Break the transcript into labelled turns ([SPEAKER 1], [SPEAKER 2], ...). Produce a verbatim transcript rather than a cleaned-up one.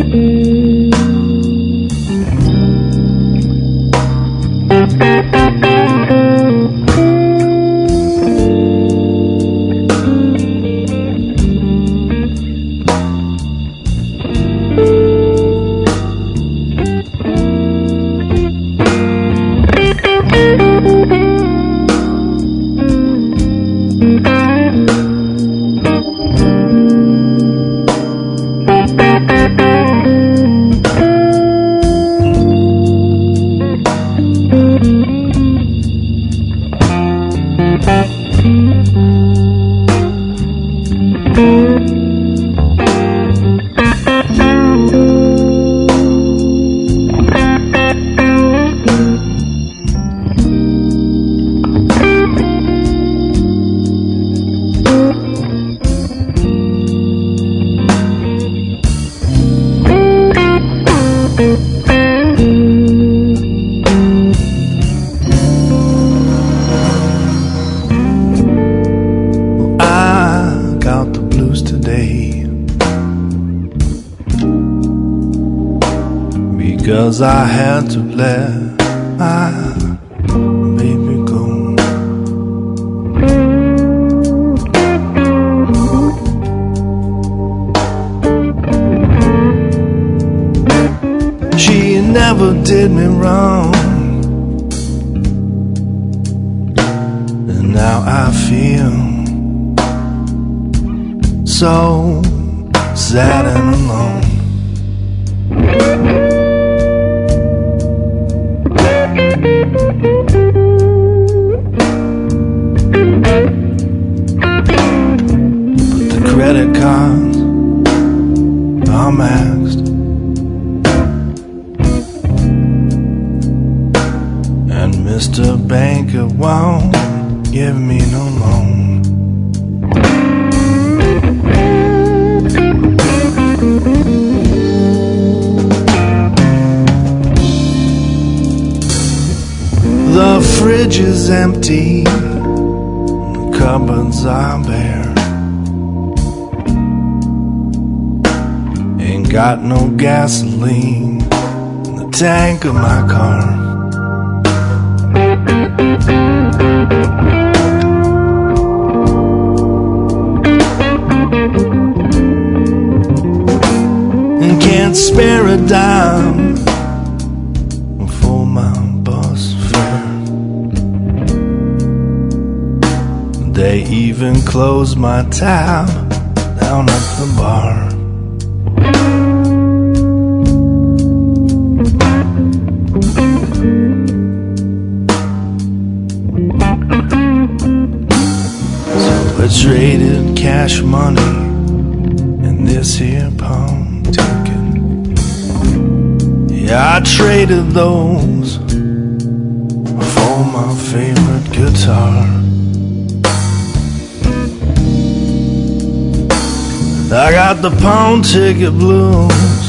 [SPEAKER 1] Because I had to let my baby go. She never did me wrong, and now I feel so sad and alone. But the credit cards are maxed, and Mister Banker won't give me no loan. The fridge is empty, the cupboards are bare. Ain't got no gasoline in the tank of my car. And can't spare a dime for my bus fare. They even closed my tab down at the bar. So I traded cash money and this here pawn ticket. Yeah, I traded those for my favorite guitar. I got the pawn ticket blues